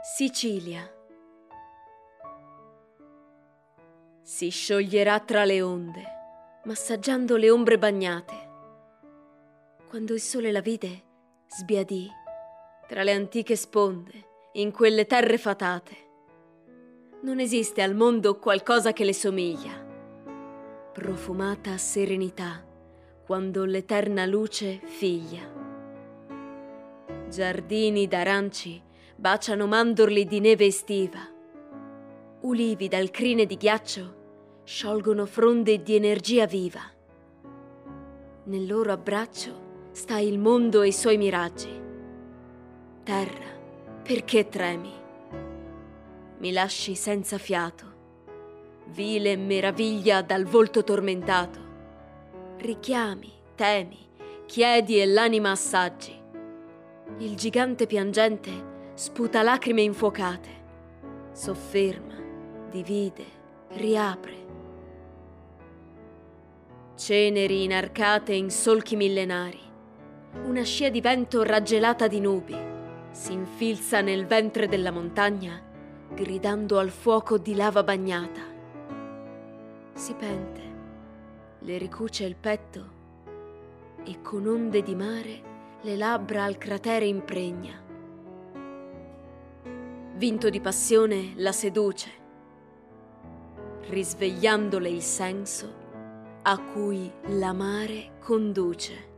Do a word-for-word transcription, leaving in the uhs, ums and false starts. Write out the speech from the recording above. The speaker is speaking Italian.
Sicilia. Si scioglierà tra le onde, massaggiando le ombre bagnate. Quando il sole la vide, sbiadì tra le antiche sponde, in quelle terre fatate. Non esiste al mondo qualcosa che le somiglia. Profumata serenità, quando l'eterna luce figlia. Giardini d'aranci baciano mandorli di neve estiva. Ulivi dal crine di ghiaccio sciolgono fronde di energia viva. Nel loro abbraccio sta il mondo e i suoi miraggi. Terra, perché tremi? Mi lasci senza fiato, vile meraviglia dal volto tormentato. Richiami, temi, chiedi e l'anima assaggi. Il gigante piangente sputa lacrime infuocate, sofferma, divide, riapre. Ceneri inarcate in solchi millenari, una scia di vento raggelata di nubi si infilza nel ventre della montagna, gridando al fuoco di lava bagnata. Si pente, le ricuce il petto e con onde di mare le labbra al cratere impregna. Vinto di passione la seduce, risvegliandole il senso a cui l'amare conduce.